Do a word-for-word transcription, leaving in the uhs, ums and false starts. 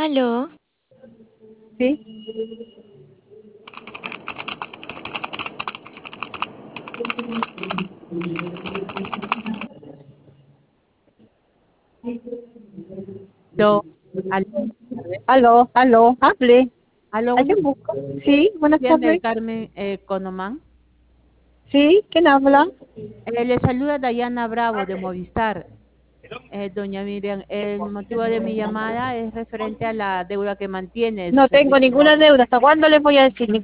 Aló, Sí, Aló, aló, tardes. aló, aló, hable. Aló, ¿A buenas quién busco? Sí, buenas tardes, del tardes. Carmen eh, Conomán. Sí, ¿quién habla? Eh, le saluda Dayana Bravo de Movistar. Eh, doña Miriam, el motivo de mi llamada es referente a la deuda que mantiene el No tengo servicio ninguna móvil. deuda. ¿Hasta cuándo les voy a decir?